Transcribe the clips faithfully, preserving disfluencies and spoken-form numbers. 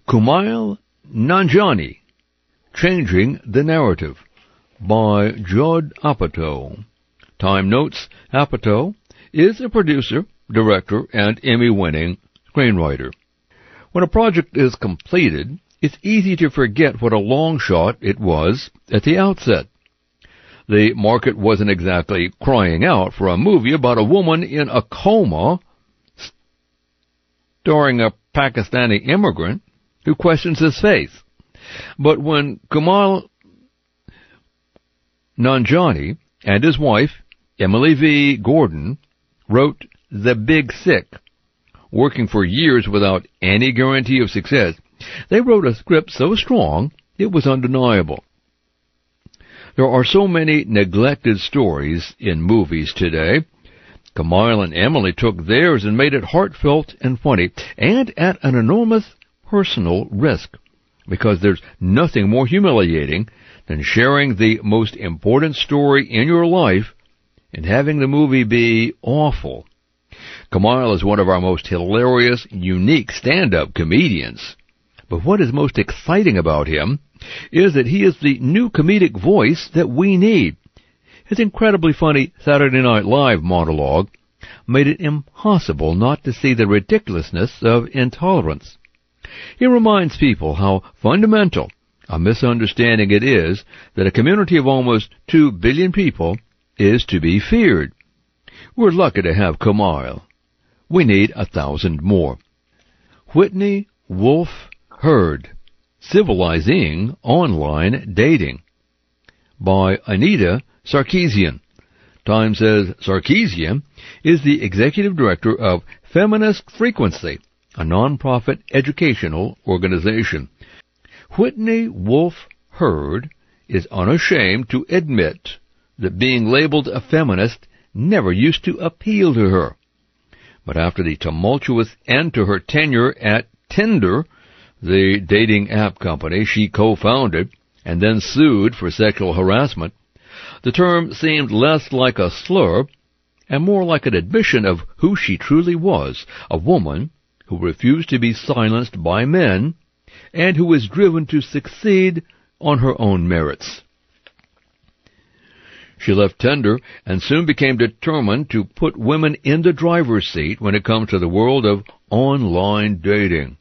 Kumail Nanjiani, Changing the Narrative, by Judd Apatow. Time notes, Apatow is a producer, director, and Emmy-winning screenwriter. When a project is completed, it's easy to forget what a long shot it was at the outset. The market wasn't exactly crying out for a movie about a woman in a coma starring a Pakistani immigrant who questions his faith. But when Kumail Nanjiani and his wife, Emily V. Gordon, wrote The Big Sick, working for years without any guarantee of success, they wrote a script so strong it was undeniable. There are so many neglected stories in movies today. Kumail and Emily took theirs and made it heartfelt and funny, and at an enormous personal risk, because there's nothing more humiliating than sharing the most important story in your life and having the movie be awful. Kumail is one of our most hilarious, unique stand-up comedians. But what is most exciting about him is that he is the new comedic voice that we need. His incredibly funny Saturday Night Live monologue made it impossible not to see the ridiculousness of intolerance. He reminds people how fundamental a misunderstanding it is that a community of almost two billion people is to be feared. We're lucky to have Kumail. We need a thousand more. Whitney Wolfe Herd, Civilizing Online Dating, by Anita Sarkeesian. Time says Sarkeesian is the executive director of Feminist Frequency, a nonprofit educational organization. Whitney Wolfe Herd is unashamed to admit that being labeled a feminist never used to appeal to her. But after the tumultuous end to her tenure at Tinder, the dating app company she co-founded and then sued for sexual harassment, the term seemed less like a slur and more like an admission of who she truly was, a woman who refused to be silenced by men and who was driven to succeed on her own merits. She left Tinder and soon became determined to put women in the driver's seat when it comes to the world of online dating.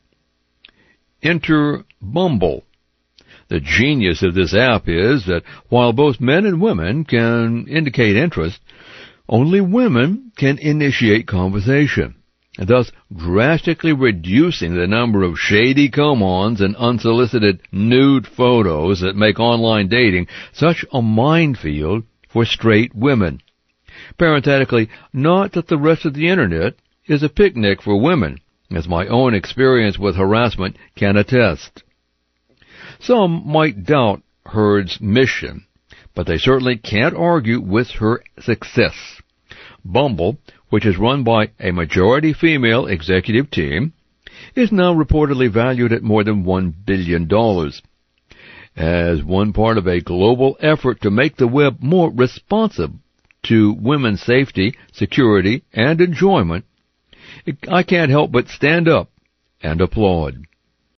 Enter Bumble. The genius of this app is that while both men and women can indicate interest, only women can initiate conversation, thus drastically reducing the number of shady come-ons and unsolicited nude photos that make online dating such a minefield for straight women. Parenthetically, not that the rest of the Internet is a picnic for women, as my own experience with harassment can attest. Some might doubt Herd's mission, but they certainly can't argue with her success. Bumble, which is run by a majority female executive team, is now reportedly valued at more than one billion dollars. As one part of a global effort to make the web more responsive to women's safety, security, and enjoyment, I can't help but stand up and applaud.